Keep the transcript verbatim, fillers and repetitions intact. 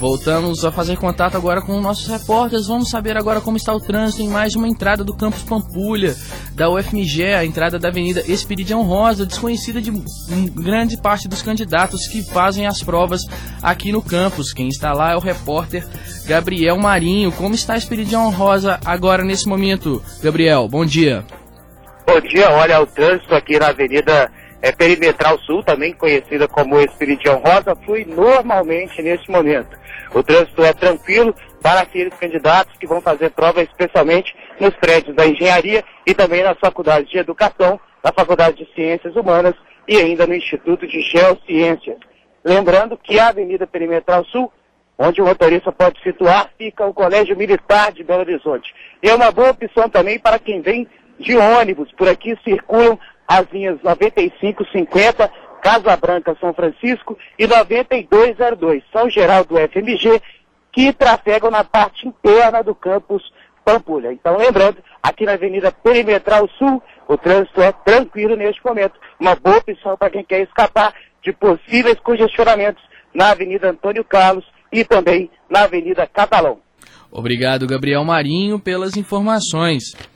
Voltamos a fazer contato agora com nossos repórteres. Vamos saber agora como está o trânsito em mais uma entrada do campus Pampulha, da U F M G, a entrada da Avenida Esperidião Rosa, desconhecida de grande parte dos candidatos que fazem as provas aqui no campus. Quem está lá é o repórter Gabriel Marinho. Como está a Esperidião Rosa agora nesse momento? Gabriel, bom dia. Bom dia, olha, o trânsito aqui na Avenida é, Perimetral Sul, também conhecida como Esperidião Rosa, flui normalmente neste momento. O trânsito é tranquilo para aqueles candidatos que vão fazer prova, especialmente nos prédios da Engenharia e também nas faculdades de Educação, na Faculdade de Ciências Humanas e ainda no Instituto de Geociências. Lembrando que a Avenida Perimetral Sul, onde o motorista pode situar, fica o Colégio Militar de Belo Horizonte. E é uma boa opção também para quem vem de ônibus. Por aqui circulam as linhas noventa e cinco cinquenta, Casa Branca São Francisco e noventa e dois zero dois, São Geraldo F M G, que trafegam na parte interna do campus Pampulha. Então, lembrando, aqui na Avenida Perimetral Sul, o trânsito é tranquilo neste momento. Uma boa opção para quem quer escapar de possíveis congestionamentos na Avenida Antônio Carlos e também na Avenida Catalão. Obrigado, Gabriel Marinho, pelas informações.